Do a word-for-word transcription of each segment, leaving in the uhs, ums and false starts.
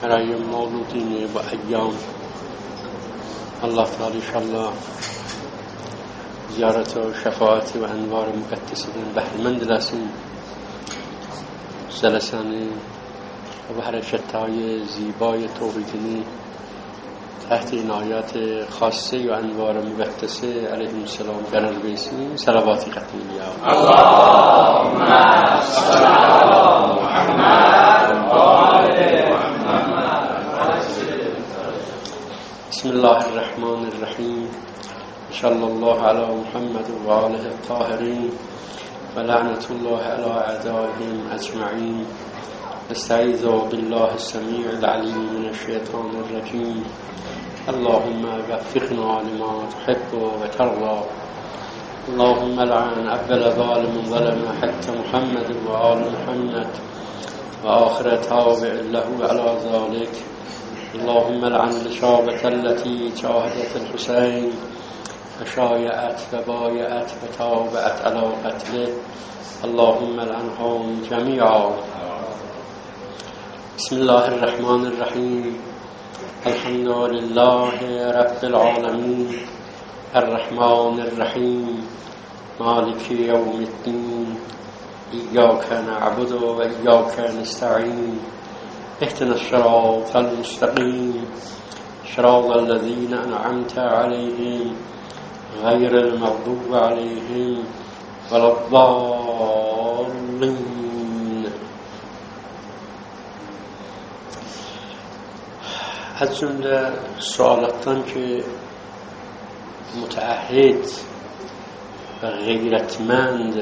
برای مولودین با ایام الله تعالی انشاءالله زیارت و شفاعت و انوار مقدسین بهره‌مند رسیم جلسانی و حرکت‌های زیبای توحیدی تحت این آیات خاصه و انوار مقدسه علیهم السلام قرار بسیم. صلواتی ختمی یا اللهم صل علی محمد و آل محمد. بسم الله الرحمن الرحیم. صلی الله علی محمد و آله الطاهرین و لعنت الله علی اعدائهم اجمعین. استعیذ بالله السمیع العلیم من الشیطان الرجیم. اللهم وفقنا لما تحب وترضى. اللهم لعن اول ظالم ظلم حق محمد و آل محمد و آخر تابع له على ذلك. اللهم لعن الشابة التي جاهدت الحسين فشايعت وبايعت وتابعت على قتله. اللهم لعنهم جميعا. بسم الله الرحمن الرحیم. الحمد لله رب العالمين الرحمن الرحیم مالك يوم الدين إياك نعبد وإياك نستعين اهدنا الصراط المستقيم صراط الذين أنعمت عليهم غير المغضوب عليهم ولا الضالين. از جمله سوالاتان که متعهد و غیرتمند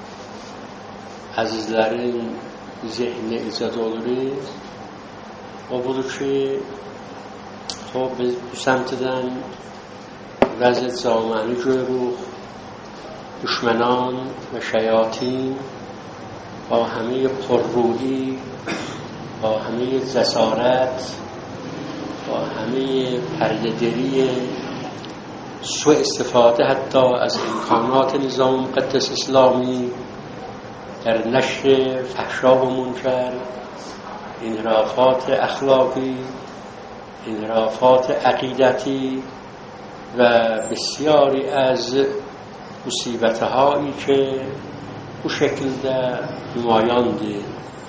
azizlərin zehninə icad olur. O budur ki, xub biz bu səmtidən vəziyyət caməni görürük. Düşmənan və şəyatin با همه پررویی، با همه جسارت، با همه پرده‌دری، سوء استفاده حتی از امکانات نظام مقدس اسلامی در نشر فحشا و منکر، انحرافات اخلاقی، انحرافات عقیدتی و بسیاری از مصیبت‌هایی که bu şekilde nümayandır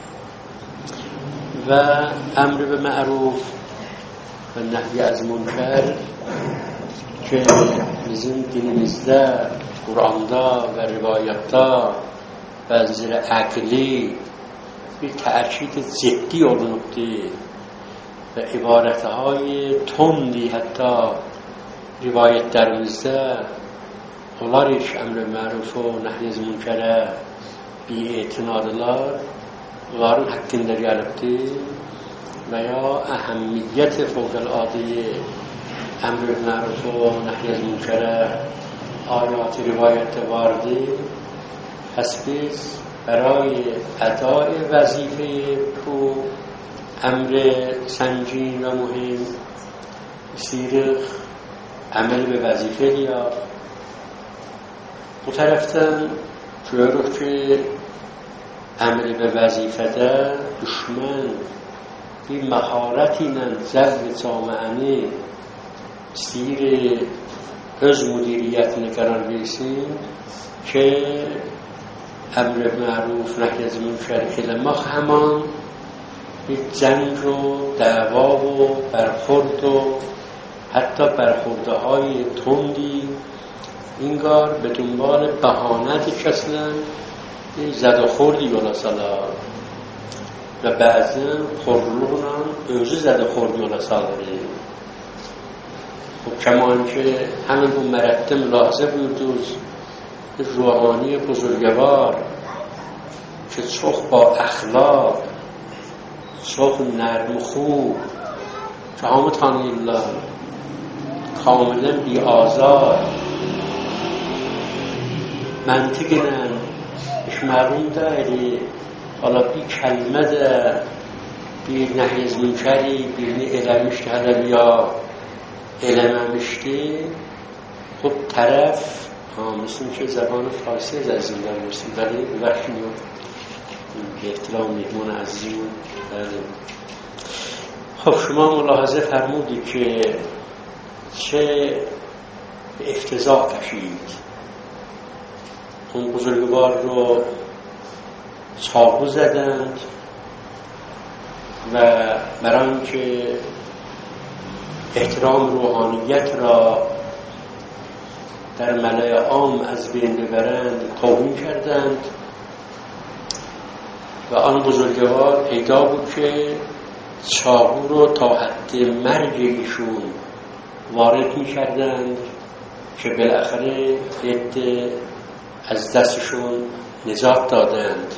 ve emri ve ma'ruf ve nehy az münker ki bizim dinimizde, Kur'an'da ve rivayatta ve zira akli bir terkid ciddi olunubdur ve ibaretهای تندی hatta rivayetlerimizde onlar iş emr-i ma'ruf و nehy az münkerə bi'etinadlar onların hakkında gəlibdir və ya əhəmmiyyət fövqəladə emr-i ma'ruf و nehy az münkerə ayat-ı rivayette vardır. پس biz برای ادای وظیفه تو امر سنجین و مهم سیرخ عمل به وظیفه یا bu tərəfdən görürük ki, əmri və vəzifədə düşmən bir məharət ilə cəzb-i camiəni istəyir öz müdiriyyətini qərar versin ki, əmr-i məruf, nəhy az münker eləmək həman bir جنگ و دعوا و برخورد و حتی برخوردهای تندی اینگار به دنبال بهانت کسلن زد و خوردی yola salar və bəzən xorluqla özü zədə xord yola salır. خب کمان که همین bu mərəddə mülahizə buyurdunuz bir ruhani buzurgvar که çox با əxlaq çox nərm خوب که hamı tanıyırlar kamilə bi azar منطق ilə iş məlum deyil. Hala bir kəlmə də bir nəhy az münkəri birini eləmişdi hələ ya eləməmişdi. خب tərəf مثل که زبان فارسی از از این درمستیم ولی وقتی به احترام میهمان عزیزمون. خب شما ملاحظه فرمودید که چه به افتضاح کشید. اون بزرگوار رو چاقو زدند و برای اینکه احترام روحانیت را در ملأ عام از بین ببرند توهین کردند و آن بزرگوار پیدا بود که چاقو رو تا حد مرگ ایشون وارد می کردند که بالاخره عده از دستشون نجات دادند.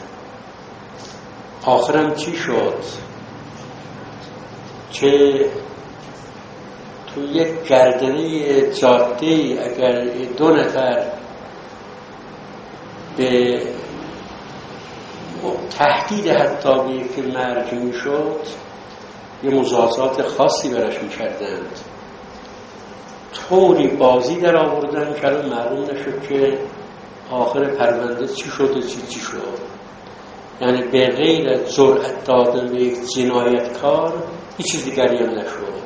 آخرم چی شد؟ که تو یک گردنه جاده اگر دو نفر به تهدید حتی به یک مرگ می شد یه مجازات خاصی براش می کردند. طوری بازی در آوردن که الان معلوم نشد که آخر پرونده چی شد و چی چی شد. یعنی به غیر جرأت دادن به یک جنایتکار هیچ چیز دیگری هم نشد.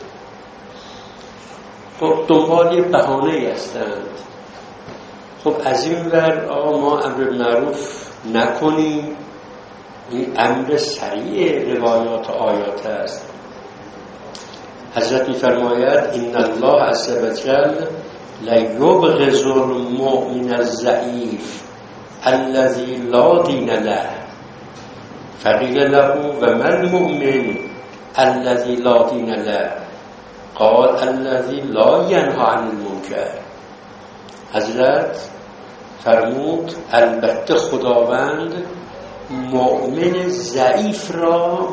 خب دنبال بهانه‌ای هستند. خب از این ور آقا ما امر معروف نکنیم، این امر سریع روایات و آیات است. حضرت می‌فرماید ان الله عز وجل لا یبغض المؤمن الضعیف الذی لا دین له فقیل له و ما المؤمن الذی لا دین له قال الذی لا ینهی عن المنکر. حضرت فرمود البته خداوند مؤمن ضعیف را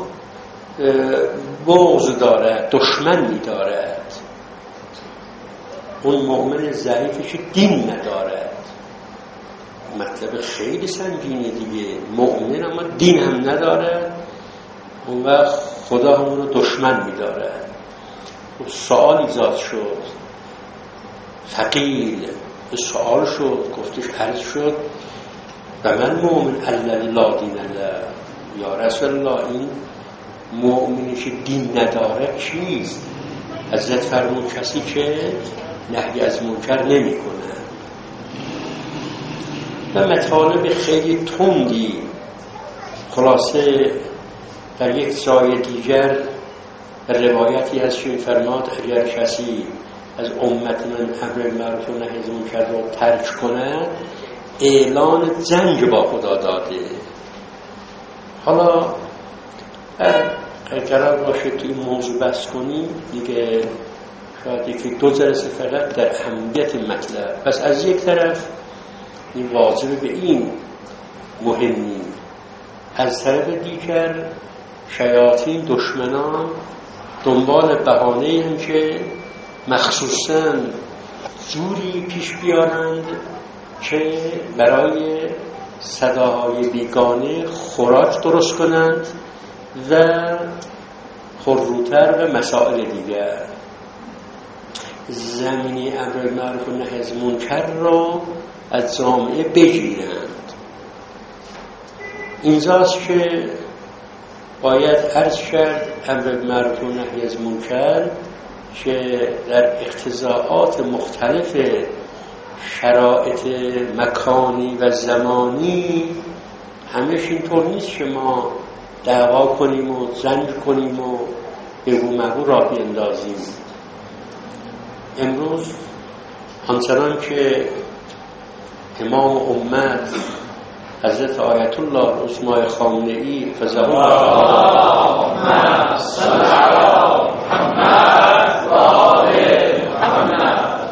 بغض دارد، دشمن می دارد. اون مؤمن ضعیفی که دین ندارد. مطلب خیلی سنگینه دیگه. مؤمن اما دین هم ندارد، اون وقت خدا همون رو دشمن می دارد. سوال ایجاد شد، فقیل سوال شد، گفتش عرض شد و من مؤمن الذی لا دین له، یا رسول الله این مؤمنی که دین نداره چیست؟ حضرت فرمود کسی که نهی از منکر نمی کنه. و مطالب خیلی تندی. خلاصه در یک جای دیگر روایتی از شیخ فرماد اگر کسی از امت من امر معروف و نهی از منکر رو ترک کند اعلان جنگ با خدا داده. حالا اگر قرار باشه توی موضوع بحث کنیم دیگه شاید یکی دو جلسه فقط در اهمیت مطلب. پس از یک طرف این واجب به این مهمی، از طرف دیگر شیاطین دشمنان دنبال بهانه‌ای هم که مخصوصاً جوری پیش بیارند که برای صداهای بیگانه خوراک درست کنند و پرروتر و مسائل دیگر. زمینی امر معروف و نهی از منکر را از جامعه بگیرند. اینجاست که باید عرض کرد امر معروف و نهی از منکر که در اقتضاعات مختلف شرایط مکانی و زمانی همش اینطور نیست که ما دعوا کنیم و جنگ کنیم و بگو مگو را بیندازیم. امروز همچنان که امام امت حضرت آیت الله العظمی خامنه‌ای فضل الله صلی علی محمد و آل محمد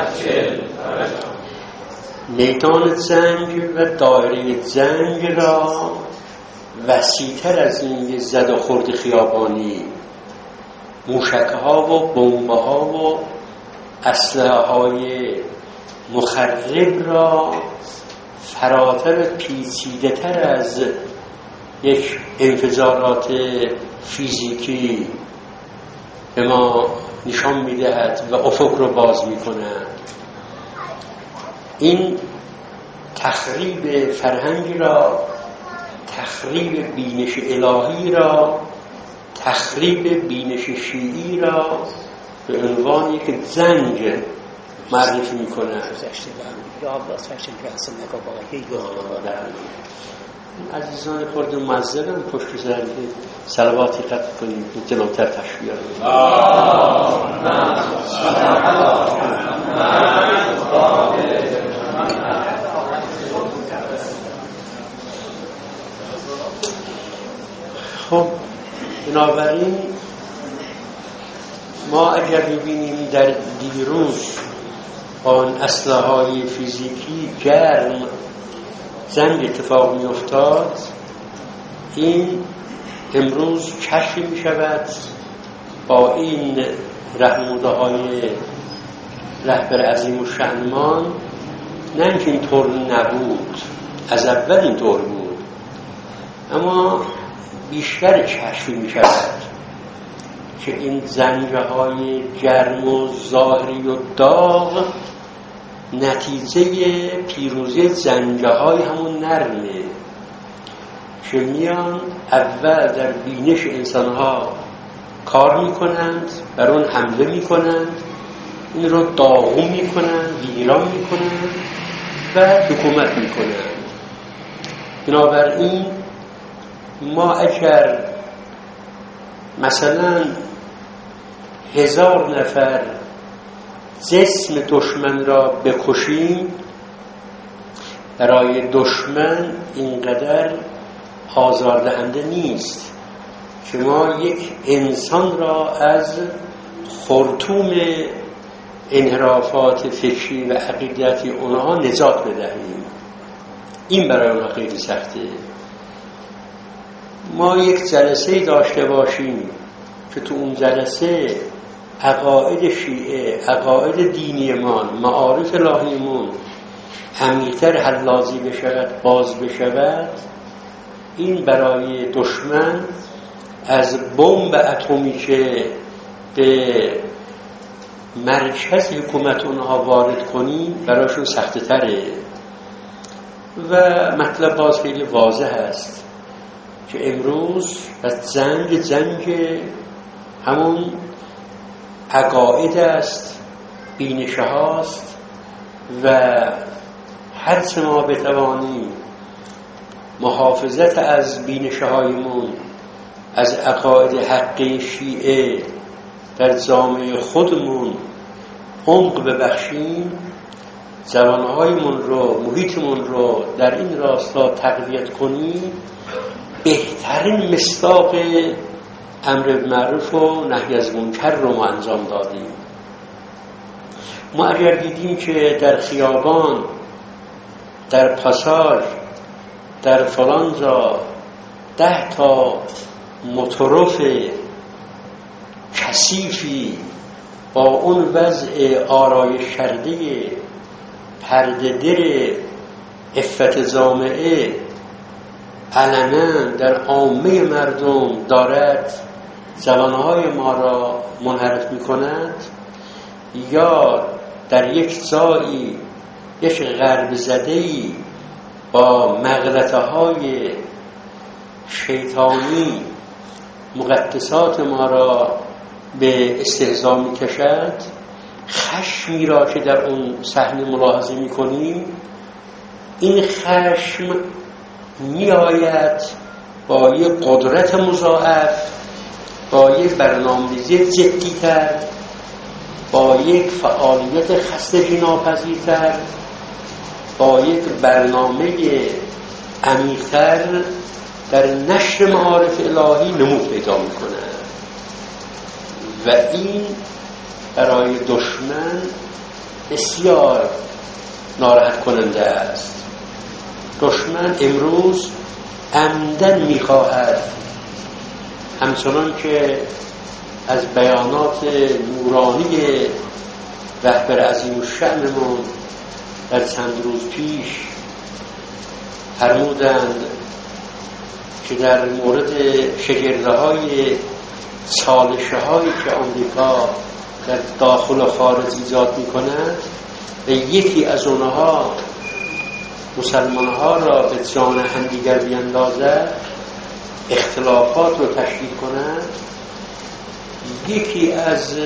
میدان جنگ و دایره جنگ را وسیع‌تر از این زد و خورد خیابانی، موشک‌ها و بمب‌ها و اسلحه‌های مخرب را فراتر پیچیده‌تر از یک انفجارات فیزیکی به ما نشان می‌دهد و افق رو باز می‌کند. این تخریب فرهنگی را، تخریب بینش الهی را، تخریب بینش شیعی را به عنوان یک زنج معرفی میکنه. عزیزان خورد مزدم پشت سر صلواتی قطع کنیم که جلوتر تشبیه رو خب بنابراین ما اگر ببینیم در دیروز با این اسلحه‌های فیزیکی گرم زنگ اتفاق می افتاد، این امروز کشف می شود با این رهنموده های رهبر عظیم الشأنمان. نه اینکه اینطور نبود، از اول اینطور بود، اما بیشتر کشف می شود که این زنجه های گرم و ظاهری و داغ نتیجه پیروزی زنجه های همون نرمه که میان اول در بینش انسان ها کار میکنند، بر اون حمله میکنند، این رو داغون میکنند، ویران میکنند و حکومت میکنند. بنابراین ما اگر مثلا هزار نفر جسم دشمن را بکشیم، برای دشمن اینقدر آزاردهنده نیست که ما یک انسان را از خرطوم انحرافات فکری و عقیدتی اونها نجات بدهیم. این برای اونها خیلی سخته. ما یک جلسه داشته باشیم که تو اون جلسه عقاید شیعه، عقاید دینیمان، معارف الهیمون عمیق‌تر حلازی بشود، باز بشود، این برای دشمن از بمب اتمی که به مرکز حکومت اونها وارد کنیم برایشون سخت تره. و مطلب باز خیلی واضح است که امروز از زنگ زنگ همون عقاید است، بینش هاست و هر چه ما بتوانیم محافظت از بینش هایمون، از عقاید حقی شیعه در جامعه خودمون عمق ببخشیم، زبانهایمون رو، محیطمون رو در این راستا تقویت کنیم، بهترین مصداق امر بالمعروف و نهی از منکر رو ما انجام دادیم. ما اگر دیدیم که در خیابان، در پاساژ، در فلان جا ده تا مترف کثیفی با اون وضع آرایش کرده پرده در عفت جامعه علنا در عامه مردم دارد زبانهای ما را منحرف می کند، یا در یک جایی یک غرب زدهی با مغلطه های شیطانی مقدسات ما را به استهزا می کشد، خشمی را که در اون صحنه ملاحظه می کنیم، این خشم می آید با یک قدرت مضاعف، با یک برنامه‌ریزی جدی‌تر، با یک فعالیت خستگی ناپذیرتر، با یک برنامه عمیق‌تر در نشر معارف الهی نمود پیدا می‌کند و این برای دشمن بسیار ناراحت کننده است. دشمن امروز عمدن می‌خواهد همچنان که از بیانات نورانی رهبر عظیم الشأنمون در چند روز پیش فرمودند که در مورد شگرده‌های چالش‌هایی که آمریکا در داخل و خارج ایجاد می‌کند و یکی از اونها مسلمان‌ها را به جان همدیگر بیندازد، اختلافات رو تشدید کند، یکی از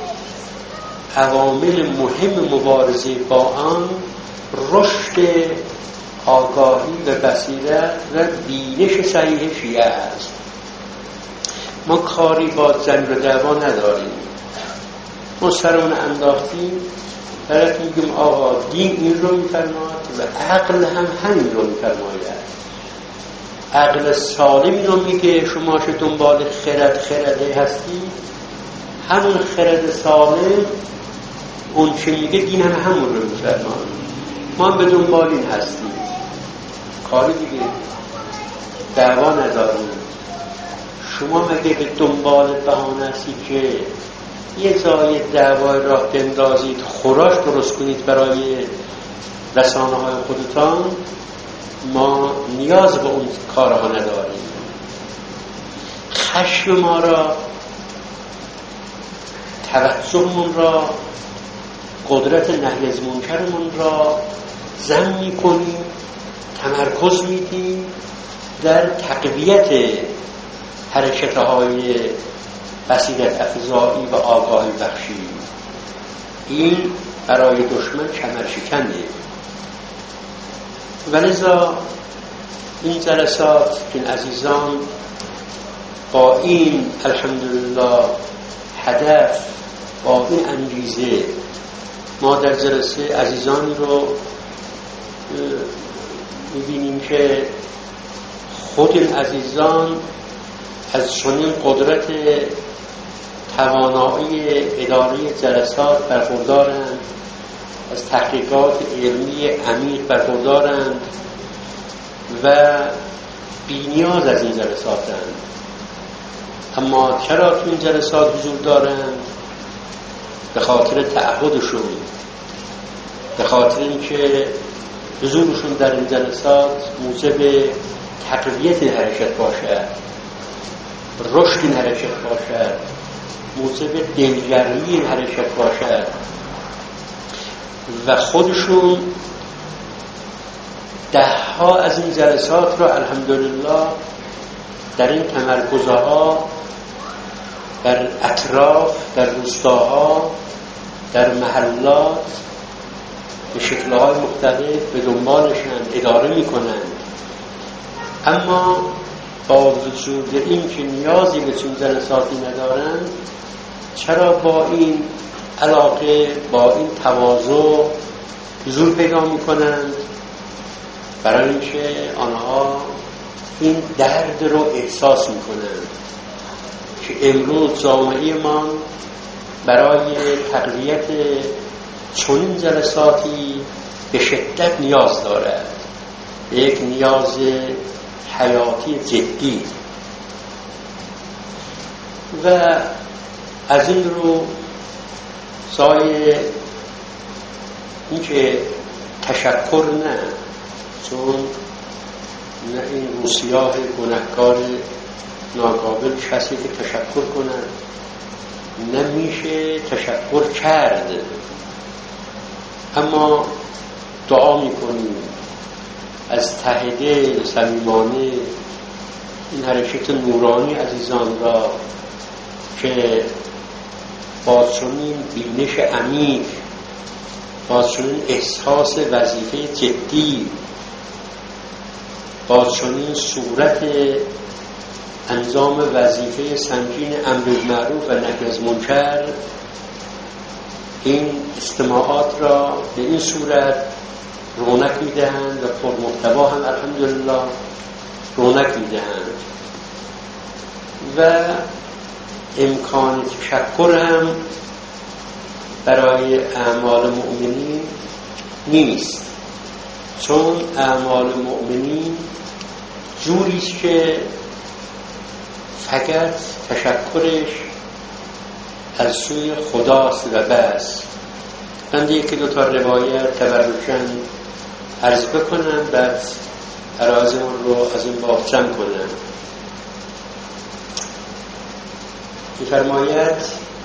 عوامل مهم مبارزه با آن رشد آگاهی و بصیرت و بینش صحیح شیعه است. ما کاری با جنگ و دعوا نداریم، ما سرمون انداختیم برات میگیم آقا دین این رو میفرماد و عقل هم همین رو میفرماید. عقل سالم رو میگه شما چه دنبال خرد خرده هستی، همون خرد سالم اون چه میگه دین هم همون رو میفرماد. ما هم به دنبال این هستیم، کاری دیگه دعوا نداریم. شما مگه به دنبال بهانه هستی که یه جای دعوای راه بندازید، خوراک درست کنید برای رسانه های خودتان؟ ما نیاز به اون کارها نداریم. خشم ما را، توجهمون را، قدرت نهی از منکرمون را ضم می‌کنیم، تمرکز میدیم در تقویت حرکت‌های بصیرت افزایی و آگاهی بخشی. این برای دشمن کمرشکنه. ولذا این جلسات که عزیزان با این الحمدلله هدف، با این انگیزه ما در جلسه عزیزان رو می‌بینیم که خود این عزیزان از چنین قدرت توانایی اداره جلسات برخوردارند، از تحقیقات علمی عمیق برخوردارند و بی‌نیاز از این جلساتند. اما چرا تو این جلسات حضور دارند؟ به خاطر تعهدشون، به خاطر اینکه حضورشون در این جلسات موجب تقویت حرکت باشد، رشد این حرکت باشد، موجب دلگرمی این حرکت باشد و خودشون ده ها از این جلسات را الحمدلله در این تمرکزها در اطراف، در روستاها، در محلات به شکل‌های مختلف به دنبالشان اداره می‌کنند. اما با وجود این که نیازی به چون جلساتی ندارند، چرا با این علاقه، با این تواضع حضور پیدا می‌کنند؟ برای اینکه آنها این درد رو احساس می‌کنند که امروز جامعه ما برای تقویت چنین جلساتی به شدت نیاز دارد، یک نیاز حیاتی جدی. و از این رو سایه این که تشکر نه، چون نه این روسیاه گنهکار ناقابل کسی که تشکر کنند، نمیشه تشکر کرد. اما دعا میکنیم از ته دل صمیمانه این حرکت نورانی عزیزان را که با چنین بینش عمیق، با چنین احساس وظیفه جدی، با چنین صورت انجام وظیفه سنگین امر بالمعروف و نهی از منکر، این اجتماعات را به این صورت رونق میدهند و پرمحتوا هم الحمدلله رونق میدهند و امکان تشکر هم برای اعمال مؤمنین نیست، چون اعمال مؤمنین جوریست که فقط تشکرش از سوی خداست و بس. من یکی دو تا روایت تبرکاً عرض بکنم، بعد عرضمون رو از این باب جمع کنم. می‌فرماید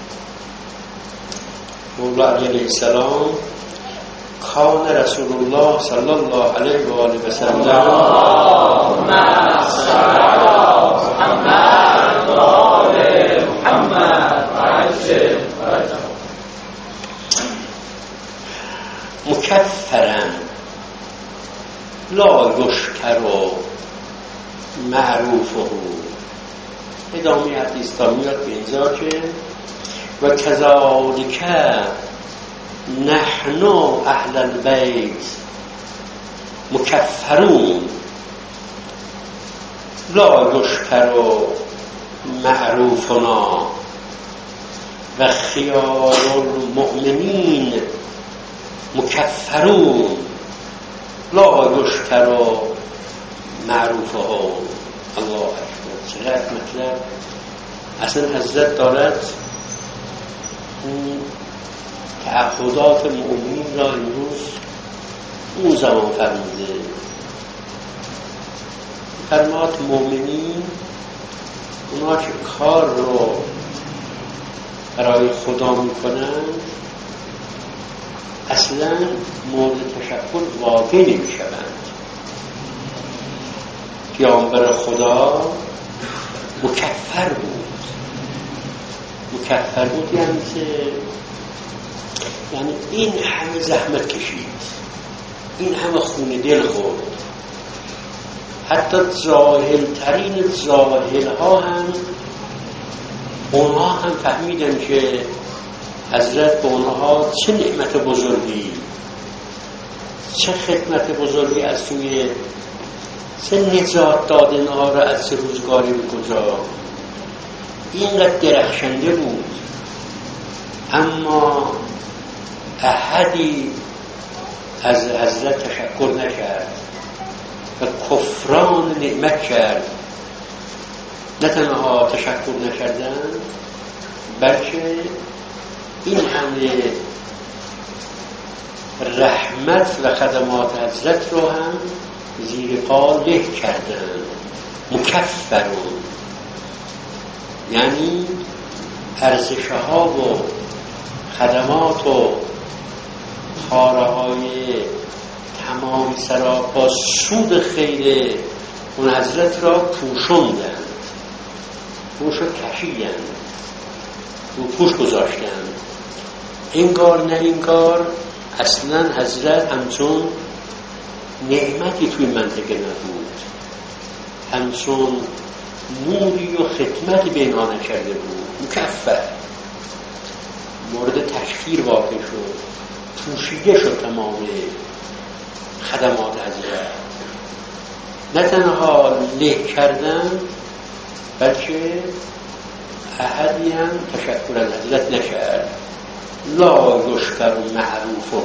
مولا علی علیه السلام: کان رسول الله صلی الله علیه و آله و سلم اللهم صل علی محمد و آل محمد مکفرن لا یشکر و معروفه. ادامه حدیث تا میاد به اینجا که و کذالک نحن اهل البیت مکفرون لا یشکر و معروفنا و خیار المؤمنین مکفرون لا یشکر و معروفها. الله اکبر. چقدر مطلب اصلا حضرت دارد اون تعهدات مؤمنین را امروز اون زمان فرموده. فرمات مؤمنین اونا که کار رو برای خدا میکنند اصلا مورد تشکر واقع نمیشوند. پیامبر خدا مکفر بود. مکفر بود یعنی که یعنی این همه زحمت کشید، این همه خون دل خورد. حتی جاهل ترین جاهل ها هم اونها هم فهمیدن که حضرت به اونها چه نعمت بزرگی، چه خدمت بزرگی از سوی، چه نجات داد اینها را از چه روزگاری به کجا. اینقدر درخشنده بود اما احدی از حضرت تشکر نکرد و کفران نعمت کرد. نه تنها تشکر نکردن بلکه این همه رحمت و خدمات حضرت رو هم زیر پا له کردن. مکفرون یعنی ارزش‌ها و خدمات و کارهای تمام سراپا سود خیر اون حضرت را پوشوندند، پوش رو کشیدند، رو پوش گذاشتند. انگار نه انگار اصلا حضرت همچون نعمتی توی منطقه نبود، همچون نوری و خدمتی به اینها نکرده بود. مکفر مورد تشکیر واقع شد، پوشیده شد تمام خدمات حضرت. نه تنها له کردن بلکه احدی هم تشکر از حضرت نکرد. لا یشکر معروفه.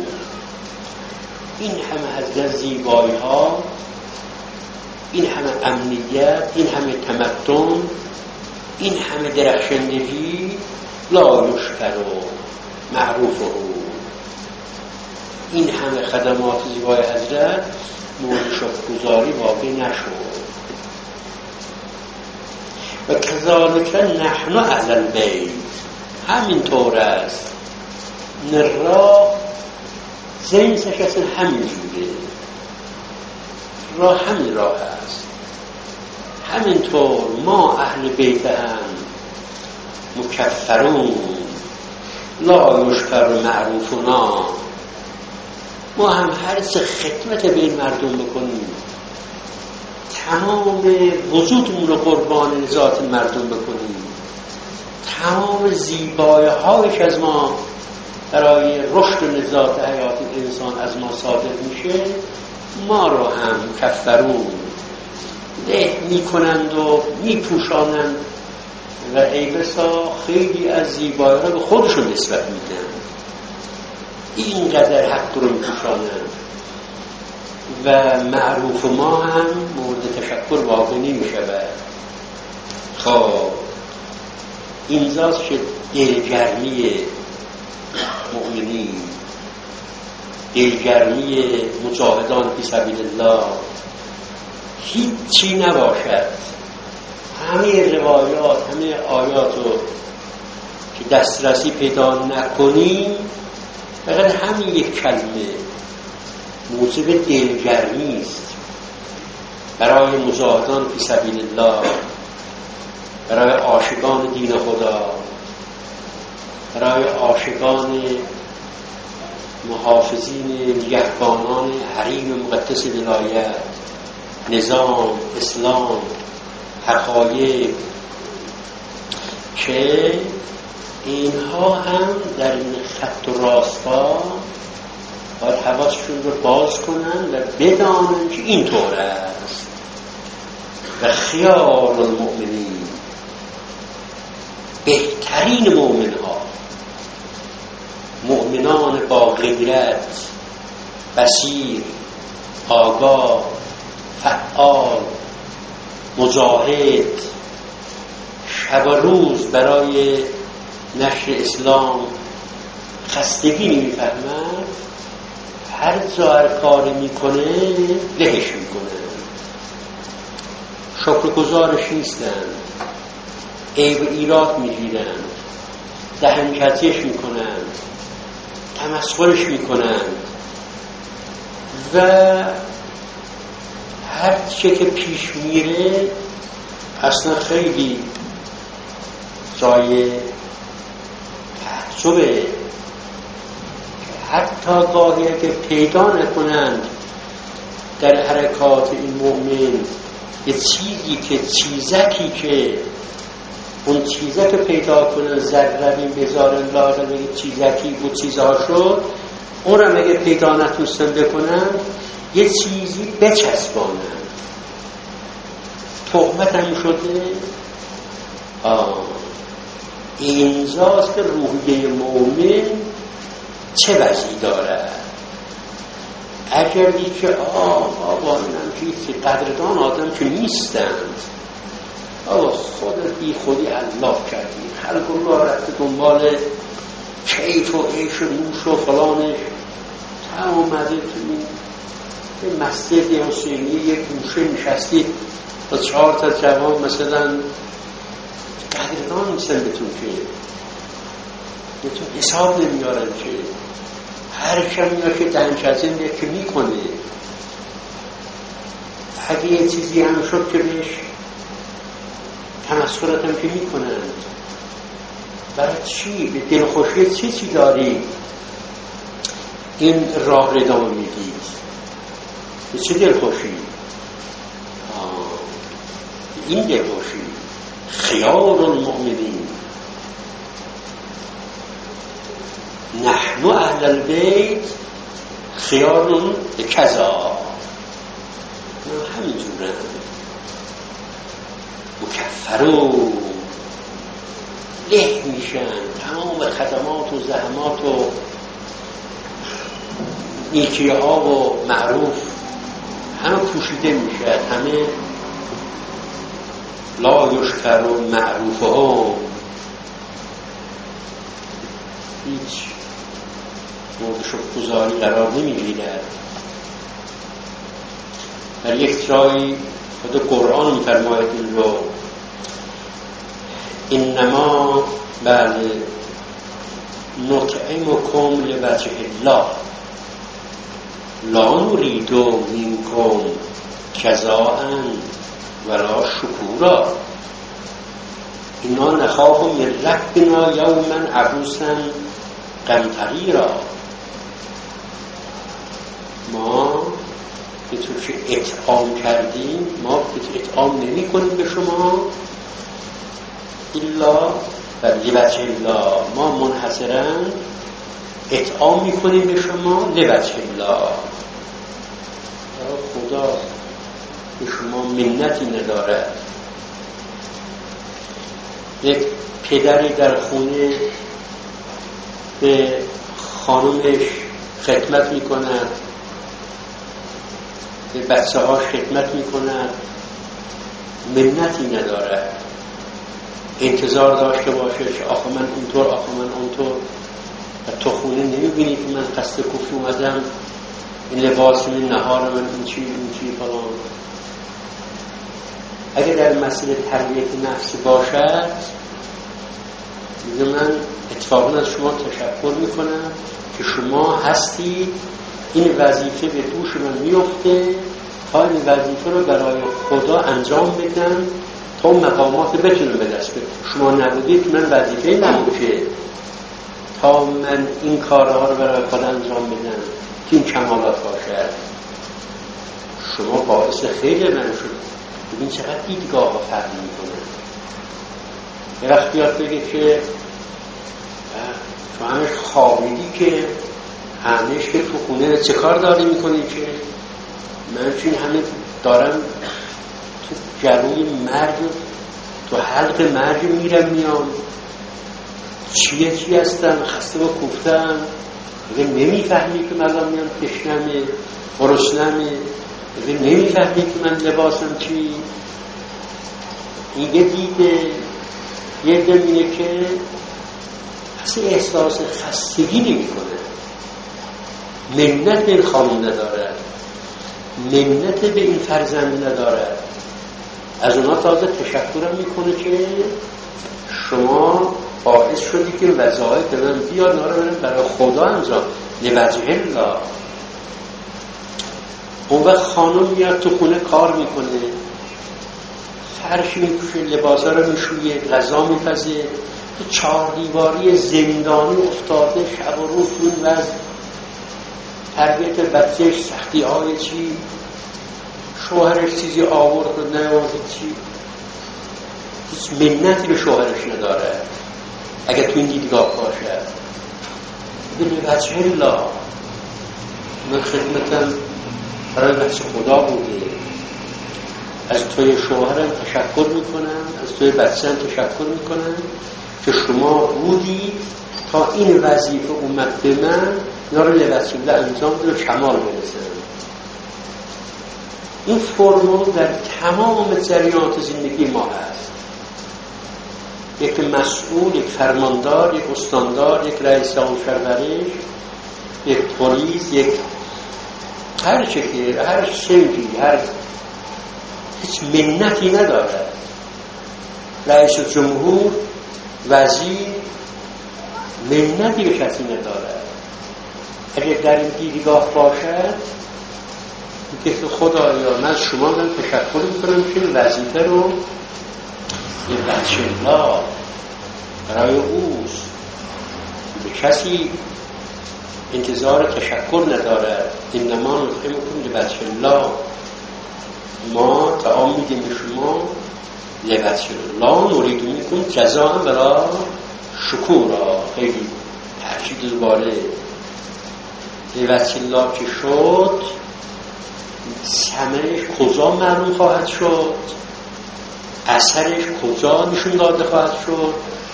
این همه حضرت زیبایی ها، این همه امنیت، این همه تمدن، این همه درخشندگی، لا یشکر معروفه. این همه خدمات زیبای حضرت مورد شکرگزاری واقع نشد. و کذالک نحن اهل البیت. همین طور است. نرا زینسش اصلا همین جوره، راه همین راه است. همینطور ما اهل بیت هم مکفرون لا یشکر معروفنا. ما هم هر چه خدمت به این مردم بکنیم، تمام وجودمون رو قربان ذات مردم بکنیم، تمام زیبایی هایش از ما برای رشد و نجات حیات انسان از ما صادر میشه، ما رو هم کفرون له میکنند و میپوشانند و ای بسا خیلی از زیبایی ها به خودشون نسبت میدن. اینقدر حق رو میپوشانند و معروف ما هم مورد تشکر واقع نمیشود. خب اینجاست که دلگرمی مؤمنین، دلگرمی مجاهدان فی سبیل الله هیچی نباشد. همه روایات، همه آیات رو که دسترسی پیدا نکنیم، فقط همین یک کلمه موجب دلگرمی است برای مجاهدان فی سبیل الله، برای عاشقان دین خدا، برای عاشقان محافظین نگهبانان حریم مقدس ولایت، نظام، اسلام، حقایق، که اینها هم در این خط و راستا باید حواسشون رو باز کنن و بدانن که این طور است. و خیار المؤمنین، بهترین مؤمن ها، مؤمنان با غیرت، بصیر، آگاه، فعال، مجاهد، شب و روز برای نشر اسلام خستگی نمی‌فهمند، هر جا هر کاری میکنه لهش میکنه، شکرگزارش نیستند، عیب و ایراد میگیرند، دهنکجیش میکنند، تمسخرش میکنند و هر چه که پیش میره اصلا خیلی جای تعجبه. حتی گاهی که پیدا نکنند در حرکات این مؤمن یه چیزی که چیزکی که اون چیزه که پیدا کنن ذره‌ای بذارن لاغل بگه چیزکی بود چیزها شد، اون رو مگه پیدا نتونستن بکنن یه چیزی بچسبانن. تهمت هم شده. آه اینجاست که روحیه مؤمن چه وضعی دارد. اگر دید که آه آبا اینم که قدردان آدم که نیستند، آقا خودت بی خودی الله کردی، خلق الله رفته دنبال کیف و عیش و نوش و فلانش، تا اومده تو این مسجد حسینی یک گوشه نشستید با چهار تا جوان مثلا قدردان نیستن بهتون که بهتون حساب نمیارن که هر کمی ها که دنچزه میاد که میکنه. اگه یه چیزی هم شد که بهش تمسخرات هم که میکنند. برای چی؟ به دلخوشی چی چی داری این راه رو ادامه میدید؟ به چه دلخوشی؟ این دلخوشی خیار المؤمنین، نحن اهل البیت خیارون کذا، همینجوره مکفرون له میشن، تمام خدمات و زحمات و نیکی ها و معروف همه پوشیده میشه، همه لا یشکر و معروف ها هیچ مورد شکرگزاری قرار نمیگیرد. در یک جایی خود قرآن میفرماید این رو، انما بله نطعمکم لوجه الله لا نريد منکم جزاء ولا شکورا انا نخاف من ربنا یوما عبوسا قمطریرا. ما به طور که اطعام کردیم، ما به اطعام نمی کنیم به شما الا و لوجه الله، ما منحصرا اطعام می کنیم به شما لوجه الله. خدا به شما منتی ندارد. یک پدری در خونه به خانومش خدمت می کند، به بچه هاش خدمت می کند، منتی ندارد، انتظار داشته باشه که آخه من اونطور آخه من اونطور. و تو خونه نمی بینی که من قصد کفر اومدم، این لباس من نهار من این چی این چی فلان. اگر در مسئله تربیت نفس باشد، میگه من اتفاقا از شما تشکر میکنم که شما هستید، این وظیفه به دوش من میفته تا این وظیفه رو برای خدا انجام بدم تا مقامات بتونم به دست بدم. شما نبودید من وظیفه نبود که تا من این کارها رو برای خود انجام بدم که این کمالات باشد. شما باعث خیلی من شد. ببین چقدر دیدگاه ها فرق میکنه. یه وقت بیاد بگه که تو همش خوابیدی که همش که تو خونه چه کار داری میکنی که من چون همه دارم تو جلوی مرگ تو حلق مرگ میرم میام چیه چی هستم خسته و کوفتم دیگه نمیفهمی که من الان میام تشنمه گرسنمه دیگه نمیفهمی که من لباسم چی این یه دیده یه دمیه که اصلا احساس خستگی نمی کنه منت به این خانم ندارد منت به این فرزند ندارد از اونا تازه تشکرم میکنه که شما باعث شدی که وظایف من بیاد ناره برم برای خدا انجام لوجه الله. اون وقت خانم میاد تو خونه کار میکنه فرش میپوشه لباسا رو میشویه غذا میپزه تو چهار دیواری زندانی افتاده شب و روز اون وقت تربیت بچهش سختی های چی شوهرش چیزی آورد و نیاورد چی هیچ منتی به شوهرش نداره اگر تو این دیدگاه باشد به وجه الله. من خدمتم برای بحث خدا بوده از توی شوهرم تشکر میکنم از توی بچه‌ام تشکر میکنم که شما بودی تا این وظیفه اومد به من اینا رو لوجه الله انجام بده و کمال برسه. این فرمول در تمام جریانات زندگی ما هست. یک مسئول، یک فرماندار، یک استاندار، یک رئیس کشورش، یک پلیس، یک هر چه که هر شنگی هر هیچ منتی نداره. رئیس جمهور، وزیر منتی به کسی نداره. اگر در این دیدگاه باشد که خدایا من شما من تشکر میکنم که وظیفه رو یه بچه الله برای اوست به کسی انتظار تشکر نداره. انما نطعمکم لوجه الله ما طعام میدیم به شما لوجه الله نرید منکم جزاء برای شکورا. خیلی تأکید دوباره لوجه الله که شد ثمرش کجا معلوم خواهد شد اثرش کجا نشون داده خواهد شد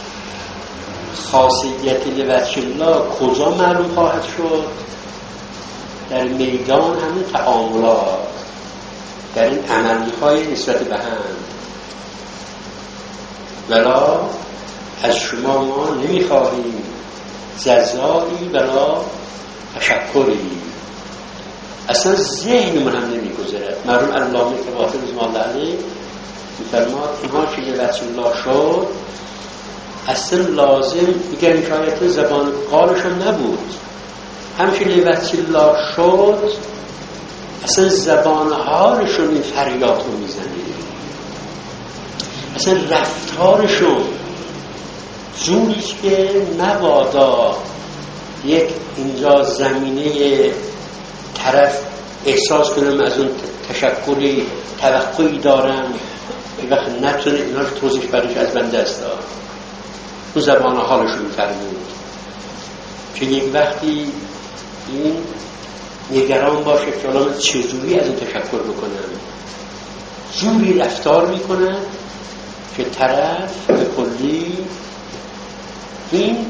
خاصیت لوجه الله کجا معلوم خواهد شد در میدان همین تعاملات در این عملی‌های نسبت به هم. ولا از شما ما نمیخواهیم جزایی بلا تشکری. اصلا ذهن من هم نمیگذره. مرحوم علامه طباطبایی رحمه الله علیه میفرماد اینها که لوجه الله شد اصلا لازم میگن شاید زبان قالشون نبود همچه لوجه الله شد اصلا زبان حالشون این فریاد رو میزنه اصلا رفتارشون جوریش که مبادا یک اینجا زمینه طرف احساس کنم از اون تشکری توقعی دارم یک وقت نتونه اینا رو توضیح برش از بنده است اون زبان حالشون میفرمود که یک وقتی این نگران باشه که الان چجوری از این تشکر بکنم جوری رفتار میکنه که طرف به کلی این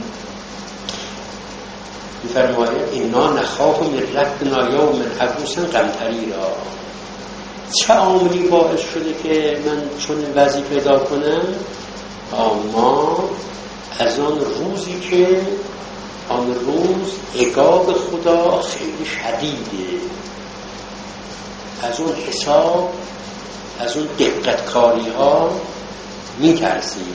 میفرماید اینا نخواهم من ربنا یوم عبوسا قمطریرا. چه عاملی باعث شده که من چون وظیفه پیدا کنم اما از آن روزی که آن روز عقاب خدا خیلی شدیده از اون حساب از اون دقتکاری ها میترسیم.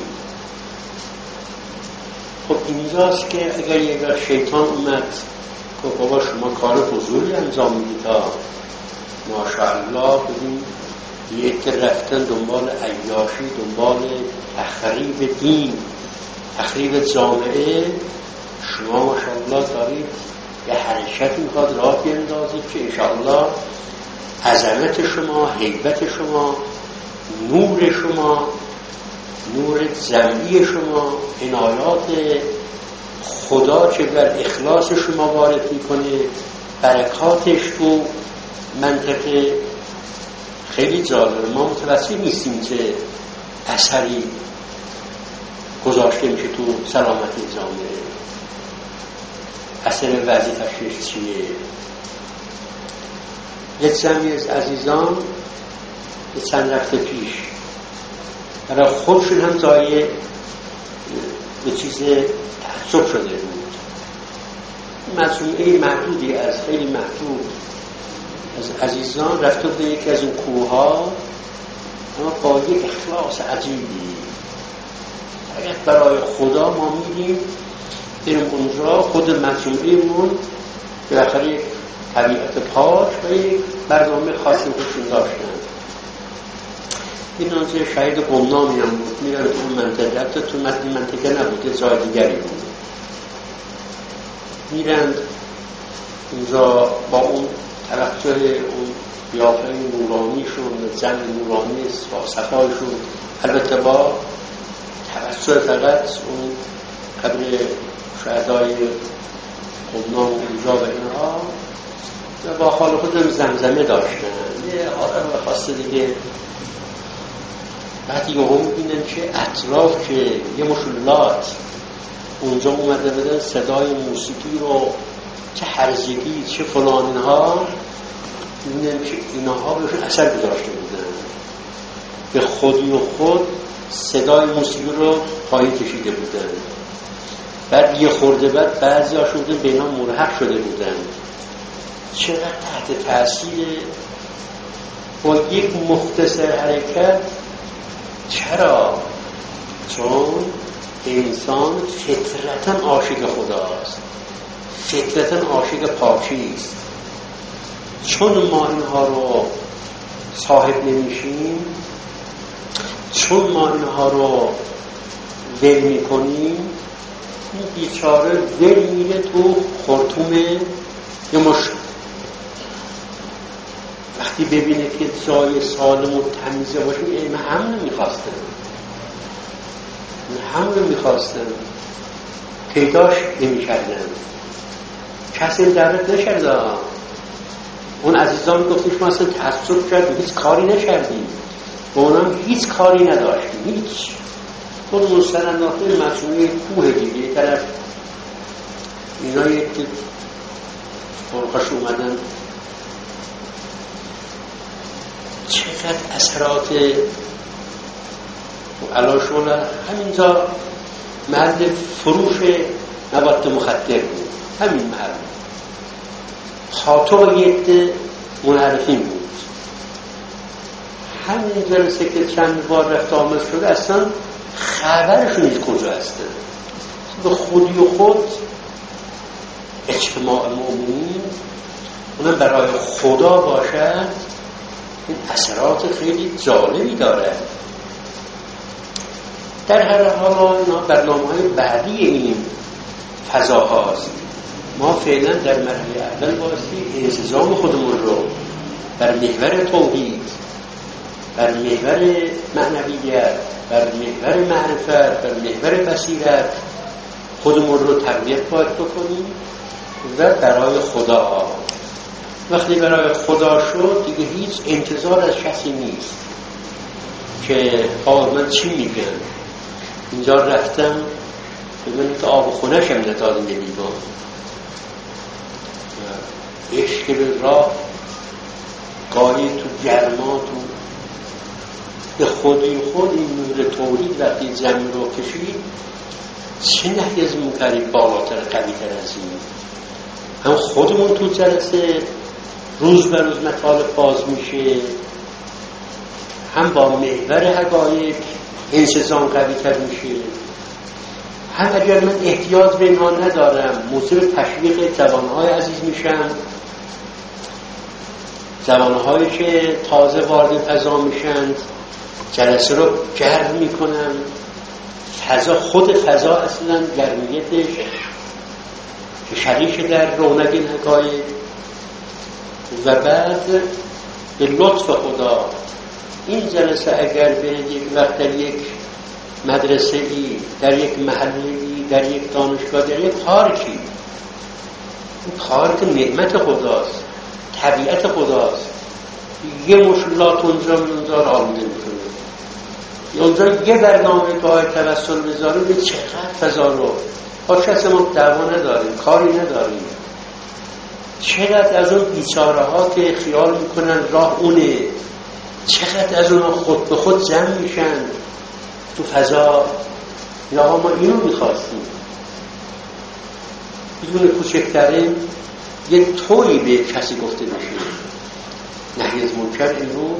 خب اینجاست که اگر یک شیطان اومد که بابا شما کار بزرگی انجام میدید تا ماشاءالله ببین یک رفتن دنبال عیاشی دنبال تخریب دین تخریب جامعه شما ماشاءالله دارید یه حرکت میخواد راه بیندازید که انشاءالله عظمت شما، هیبت شما، نور شما، نور جمعی شما، عنایات خدا که در اخلاص شما وارد میکنه، برکاتش تو منطقه خیلی جالبه. ما متوجه نیستیم که اثری گذاشته میشه تو سلامتی جامعه، اثر وظیفه‌اش چیه. یک جمعی از عزیزان یه چند هفته پیش برای خودشون هم جای به چیز تعصب شده بود. مجموعه محدودی از خیلی محدود از عزیزان رفته به یکی از اون کوه‌ها، اما با یک اخلاص عجیبی، اگر برای خدا ما می‌ریم بریم اونجا، خود مجموعه‌مون بالاخره یک طبیعت پاک و یک برنامه خاصی خودشون داشتن. این نازه شهید قمنامی هم بود، میرن تو اون منطقه، حتی تو منطقه نبود، جای دیگری بود، میرن اونجا با اون توجه اون قیافه نورانیشون، زن نورانی با صفایشون، البته با توجه فقط اون قبر شهدای قمنام اونجا و اینها، و با حال خودم زمزمه داشتن یه آدم خاصه دیگه. بعد یه هم بینن که اطراف که یه مشلات اونجا اومده بدن، صدای موسیقی رو چه هرزگی چه فلان اینها، بینن که اینها بهشون اثر گذاشته بودن، به خودی و خود صدای موسیقی رو پایین کشیده بودن. بعد یه خورده بعد بعضی هاشون بودن به اینا ملحق شده بودن. چقدر تحت تاثیر با یک مختصر حرکت. چرا؟ چون انسان فطرتاً عاشق خداست، فطرتاً عاشق پاکی است. چون ما اینها رو صاحب نمیشیم، چون ما اینها رو ول میکنیم، این بیچاره ول میره تو خرطوم یه مشکل. وقتی ببینه که جای سالم و تمیزه باشه، من هم نمیخواستم من هم نمیخواستم پیداش نمیکردم، کسی درد نشرده. اون عزیزان گفتش ما اصلا تعصب کردیم، هیچ کاری نکردیم، با اونم هیچ کاری نداشتیم، هیچ. اون مستندات مجموعه کوه دیگه، یه طرف اینا یک فرقش اومدن. چقدر اثرات علاشون همینجا محل فروش مواد مخدر بود، همین محل خاطر یک منحرفین بود. همین جلسه که چند بار رفت آمد شده، اصلا خبرشون نیست کجا هستن. به خودی و خود اجتماع مؤمنین اونم برای خدا باشد، این اثرات خیلی جالبی داره. در هر حال اینا برنامه‌های بعدی این فضاهاست. ما فعلا در مرحله اول باشی انتظام خودمون رو بر محور توحید، بر محور معنویت، بر محور معرفت، بر محور بصیرت خودمون رو تربیت باید بکنیم و برای خدا. وقتی برای خدا شد دیگه هیچ انتظار از کسی نیست که آه من چی میگم، اینجا رفتم ببینید که آب خونه‌شم ندادم به لیوان. عشق به راه گاهی تو گرما، تو به خودی خود این نور توحید وقتی زمین رو کشید، چه نحی از منکری بالاتر قوی‌تر از این. هم خودمون تو جلسه روز به روز مطالب باز میشه، هم با محور حقایق انسجام قوی‌تر میشه، هم اگر من احتیاج به اینها ندارم موجب تشویق جوانهای عزیز میشم، جوانهایی که تازه وارد فضا میشن جلسه رو گرم میکنن. فضا، خود فضا اصلا گرمیتش که شریک در رونق این حکایت و بعد به لطف خدا این جلسه اگر به یک وقت در یک مدرسه ای، در یک محله ای، در یک دانشگاه، در یک پارکی، این پارک نعمت خداست، طبیعت خداست، یه مشکلات اونجا اونجا رو آلوده میکنه، اونجا یه برنامه که های توسل بذاره به چقدر فضا رو با کسی ما دعوا نداریم، کاری نداریم. چقدر از اون بیچاره ها که خیال میکنن راه اونه، چقدر از اون خود به خود جمع میشن تو فضا. یا ما اینو میخواستیم بدون کوچکترین یه طوری به کسی گفته بشه نهی از منکر. امروز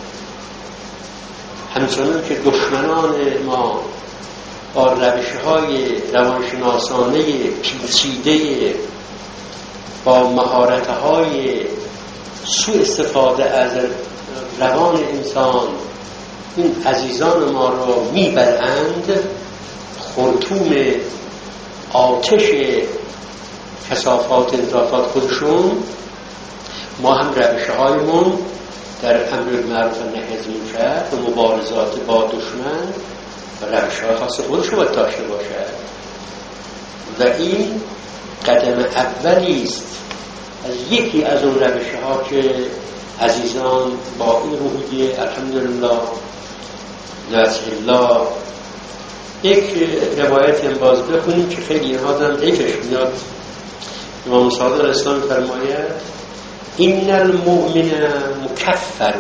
همچنان که دشمنان ما با روش‌های روانشناسانه پیچیده، با مهارت‌های سوء استفاده از روان انسان این عزیزان ما رو میبرند خرطوم آتش کثافات انضافات خودشون، ما هم روش‌هایمون در امر معروف و نهی از منکر و مبارزات با دشمن و روش‌های خاص خودش رو باید داشته باشد و این قدم اولی است از یکی از اون روش‌ها که عزیزان با این روحیه الحمدلله نعت الله. یک روایت هم باز بخونیم که خیلی اینها دارم حیفش میاد. امام صادق اسلام فرماید این المؤمن مکفر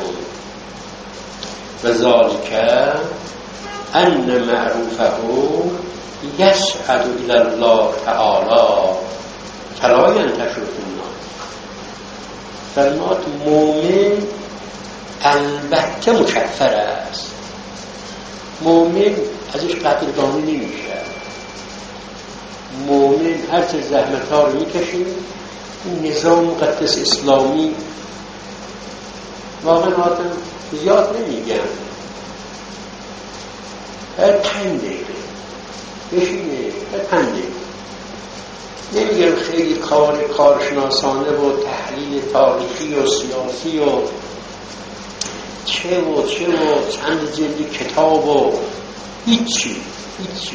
و ذالک ان معروفه یسعد الی الله تعالی فلا ینتشر فی الناس. فرماد مؤمن البته مکفر است، مؤمن ازش قدردانی نمیشه، مؤمن هر چه زحمت ها رو میکشه. این نظام مقدس اسلامی واقعا آدم زیاد نمیگن، هر پنج دقیقه بشینه، هر پنج دقیقه نمیگم خیلی کار کارشناسانه و تحلیل تاریخی و سیاسی و چه و چه و چند جلد کتاب و هیچی هیچی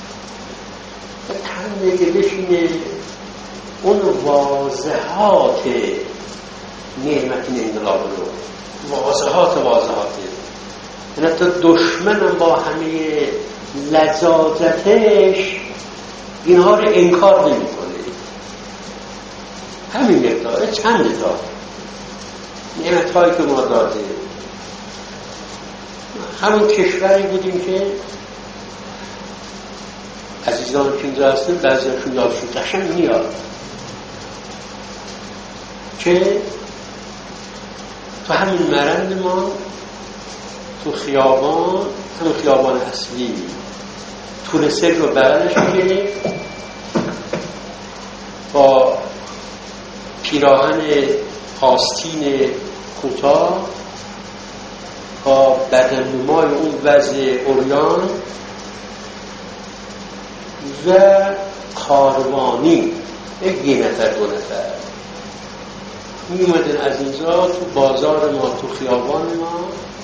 هر پنج دقیقه بشینه اون واضحات نعمت انقلاب رو، واضحات واضحاته، یعنی حتی دشمنم با همه لذاذتش اینها رو انکار نمی کنه. همین مقداره چند تا نعمت هایی که ما داده. همون کشوری بودیم که عزیزان که اینجا هستن بعضی هاشون یادشون قشنگ میاد که تو همین مرند ما تو خیابان، همون خیابان اصلی طول سر رو بغلش میگیریم، با پیراهن آستین کوتاه، با بدننمای اون وضع عریان و کاروانی یک نفر دو نفر می اومدن از اینجا تو بازار ما، تو خیابان ما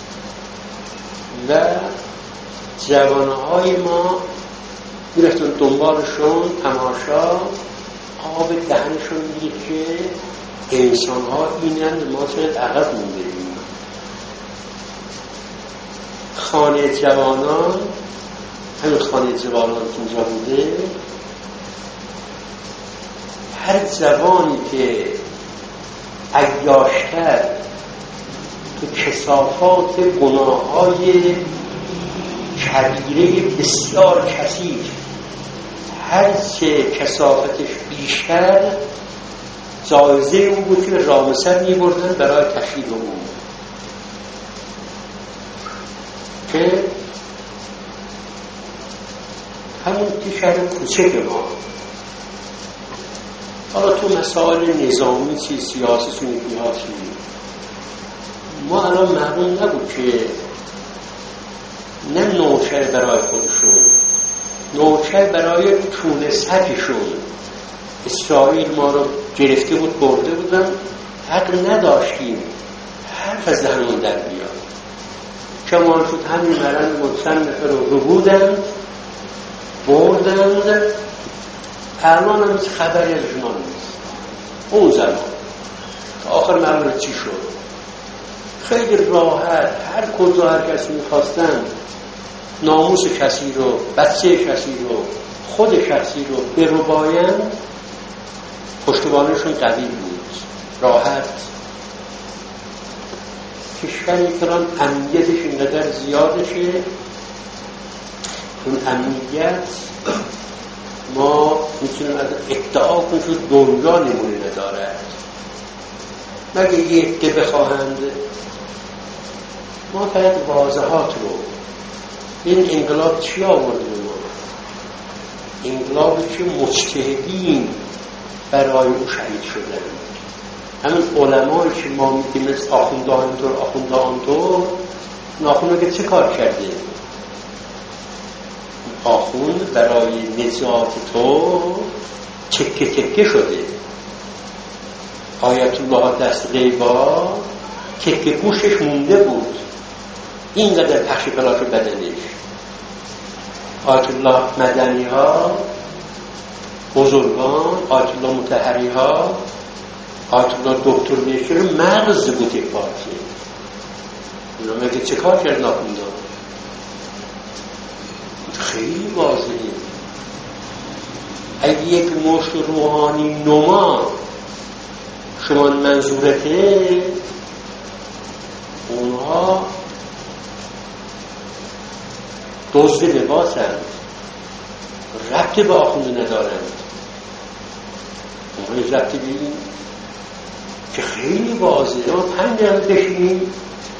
و جوانهای ما میرفتن دنبالشون تماشا، آب دهنشون میگه که انسان ها اینند، ما چقدر عقب موندیم. خانه جوانان، همین خانه جوانان که اینجا بوده، هر جوانی که عیاشتر تو کثافات گناه‌های کبیره بسیار کثیف، هر چه کثافتش بیشتر، جایزه اون بود که رامسر می‌بردن برای تشهیر اون، که همون که شهر کوچک ما. حالا تو مسائل نظامی چی، سیاسی سنتی ها چی، ما الان معلوم نبود که نه نوچه برای خودشون، نوچه برای تونه سگشون اسرائیل ما رو گرفته بود برده بودن، حق نداشتیم حرف از دهنمون در بیاد. کمال شد همین مرن بود چند نفر رو رو بودند بردند. الان هم خبری از شما نیست. اون زمان تا آخر مرن چی شد؟ خیلی راحت هر کجا هر کسی میخواستن ناموس کسی رو، بچه کسی رو، خود کسی رو بربایند، پشتوانشون قوی بود، راحت. کشوری که الان امنیتش اینقدر زیادشه، اون امنیت ما میتونیم از ادعا کنیم که دنیا نمونه ندارد. مگه یک که بخواهند ما فقط واضحات رو. این انقلاب چی آورده ما؟ انقلابی که مجتهدین برای او شهید شدن. همین علمایی که ما میگیم مثل آخونده آنطور آخونده آنطور، آخونده که چه کار کرده؟ آخوند برای نجات تو چکه چکه شده. آیت الله دست غیبا تکه گوشش مونده بود، اینقدر پخش پلاش بدنش. آیت الله مدنی ها بزرگان، آیت الله مطهری ها، آیت الله دکتر میشه رو مغز بود یک پارچه. اونا میگه چه کار کرد ناخونده؟ خیلی واضحه. اگه یک مشت روحانی نما شما منظورته، اونها دزد لباسند، ربط به آخونده ندارند. اونها ربط به این که خیلی واضحه. ما پنج دقیقه بشینیم.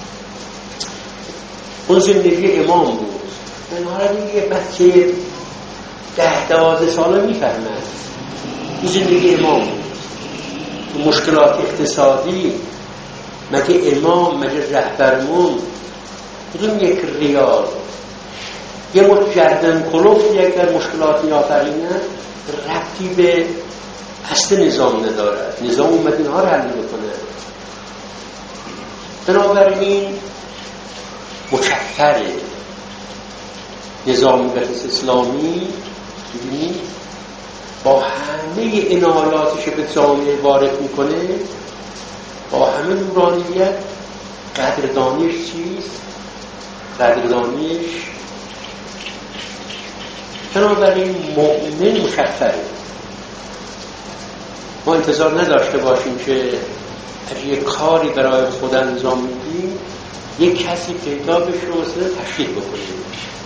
اون زندگی امام بود. من حالا یه بچه ده دوازده ساله میفهمد. این زندگی امام بود. مشکلات اقتصادی، مگه امام، مگه رهبرمون بدون یک ریال یه مشت گردن کلوفتی اگر مشکلات می‌آفرینه ربطی به اصل نظام ندارد. نظام اومد اینها رو حل بکنه. بنابراین مکفره نظام مقدس اسلامی ببینید با همه انحالاتش به جامعه وارد میکنه، با همه نورانیت. قدردانیش چیست؟ قدردانیش بنابراین مؤمن مشفره. ما انتظار نداشته باشیم که اگه یک کاری برای خود انجام میدیم یک کسی پیدا بشه و مثلا تشکیل بکنیم.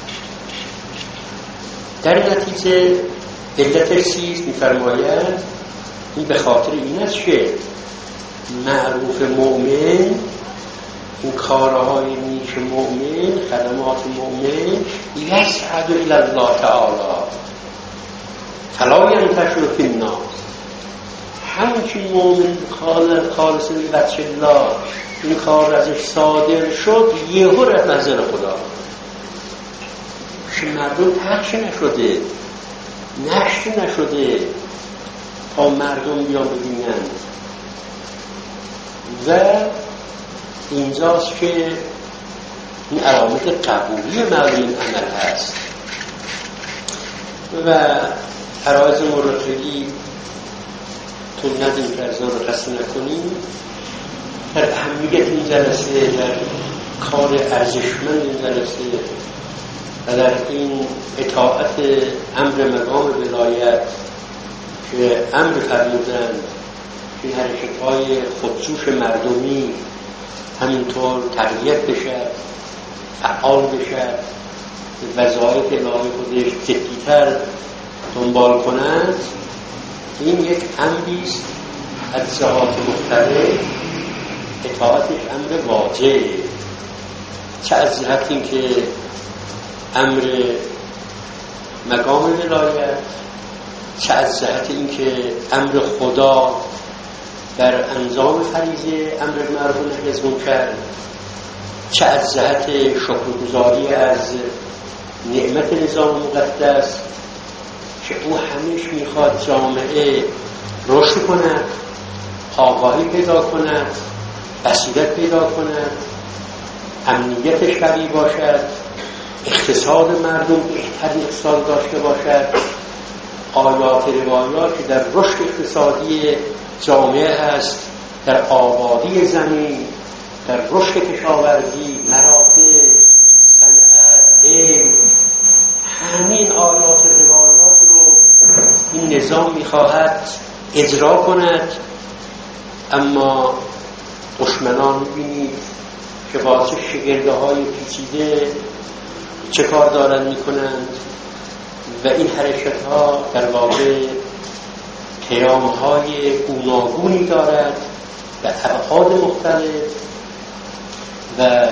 در نتیجه علتش چیست؟ میفرماید این به خاطر این است که معروف مؤمن، این کارهای نیک مؤمن، خدمات مؤمن یسعد الی الله تعالی فلا ینتشر فی الناس. همون که مؤمن خالص لوجه الله این کار ازش صادر شد، یهو رفت نظر خدا که مردم پخش نشده، نشر نشده تا مردم بیان ببینن. و اینجاست که این علامت قبولی معلوم عمل هست. و عرایز مرتقی تو ندیم که ارزان رو قصد نکنیم. در اهمیت این جلسه، در کار ارزشمند این جلسه و در این اطاعت امر مقام ولایت که امر فرمودند که حرکت‌های خودجوش مردمی همینطور تقویت بشد، فعال بشد، وظایف الهی خودش جدی‌تر دنبال کنند. این یک امری است از جهات مختلف. اطاعتش امر واجب، چه از جهت این که امر مقام ولایت، چه از جهت این که امر خدا بر انجام فریضه امر معروف و نهی از منکر، چه از جهت شکرگزاری از نعمت نظام مقدس، که او همیشه میخواد جامعه رشد کند، آگاهی پیدا کند، بصیرت پیدا کند، امنیتش قوی باشد، اقتصاد مردم بهترین اقتصاد داشته باشد. آیات روایات که در رشد اقتصادی جامعه هست، در آبادی زمین، در رشد کشاورزی، مراتع، صنعت، علم، همین آیات روایات رو این نظام میخواهد اجرا کند. اما دشمنان میبینید که واسه شگرده های پیچیده چه کار دارن میکنند و این حرکت ها در واقع پیام های گوناگونی دارد به ابعاد مختلف و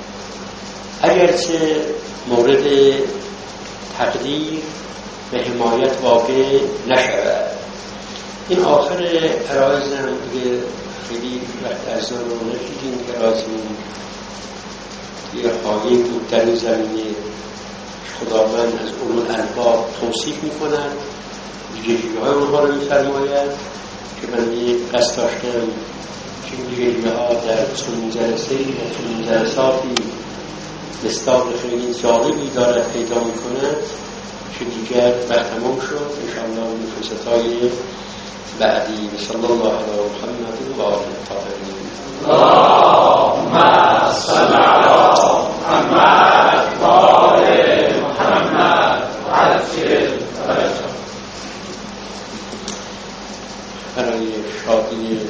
اگرچه مورد تقدیر و حمایت واقع نشود. این آخر عرایزم دیگه خیلی وقت از آن رو نشیدیم که رازمون یه خواهی بود در این زمینه خداوند از اولو الباب توصیف می کند، ویژگی های اونها رو می فرماید که من یه قصد داشتم که این ویژگی ها در چنین جلسه و چنین جلساتی مصداق خیلی جالبی دارد پیدا می کند که دیگر وقت تمام شد. انشاءالله این فرصتهای بعدی. صلی الله علی محمد و آله الطاهرین. اللهم صل علی محمد و آل محمد و عجل فرجهم. برای شادی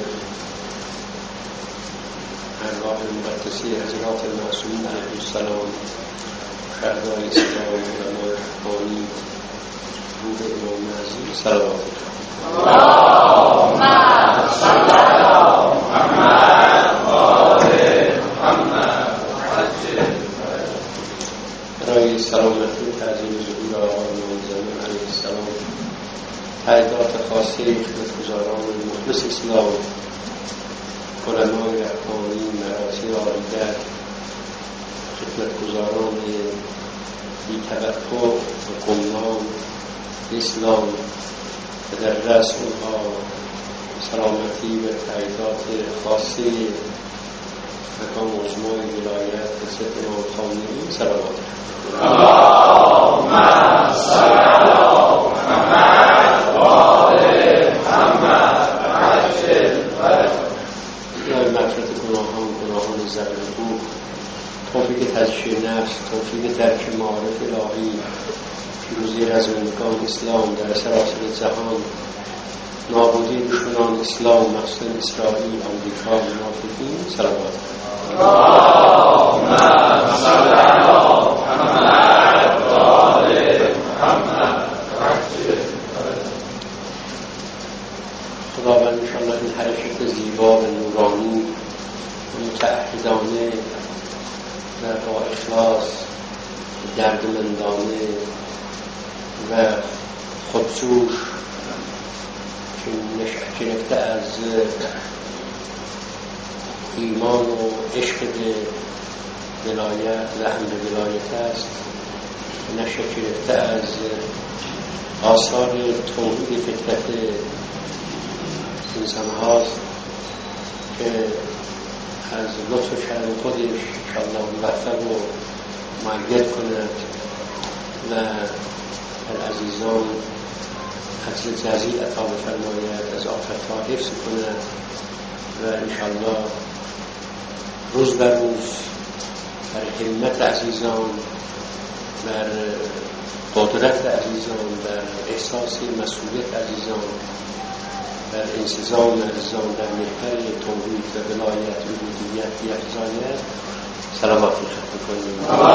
ارواح مقدسی حضرات معصومین علیهم السلام، شهدای اسلام، علمای حقانی، روح امام عزیز صلوات اللهم صل علی محمد و آل محمد و عجل فرجهم. برای سلامتی تعظیم ظهور آقای منظم علیه السلام، تعداد خاصه خدمتگزاران مخلص اسلام، علمای حقانی، مراجع عالی‌در، خدمتگزاران بی توقع و قمنام اسلام و در رأس اونها سلامتی و تعداد خاصه مقام عظمای ولایت حضرت امام خامنه‌ای صلوات. اللهم صل علی محمد و آل محمد و عجل فرجهم. برای مغفرت گناهان، گناهان زرنگو، توفیق تزکیه نفس، توفیق درک معارف الهی، پیروزی رزمندگان اسلام در سراسر جهان، نابودی دشمنان اسلام مخصوصا اسرائیل، آمریکا و منافقین صلوات. اللهم صل علی محمد و آل محمد و عجل فرجهم. خداوند انشاءالله این حرکت زیبا و نورانی و متعهدانه و با اخلاص دردمندانه و خودجوش که نشأت گرفته از ایمان و عشق به ولایت و امر ولایت است، نشأت گرفته از آثار توحید فطرت انسان هاست که از لطف و کرم خودش انشاءالله موفق و مؤید کند و العزیزان عجز جزیل عطا بفرماید، از آفت‌ها حفظ کند و انشاءالله روز بر روز بر همت عزیزان، بر قدرت عزیزان، بر احساس مسئولیت عزیزان، بر انسجام عزیزان در محور توحید و ولایت و ربوبیت بیفزاید. سلامات خدمت کنیم.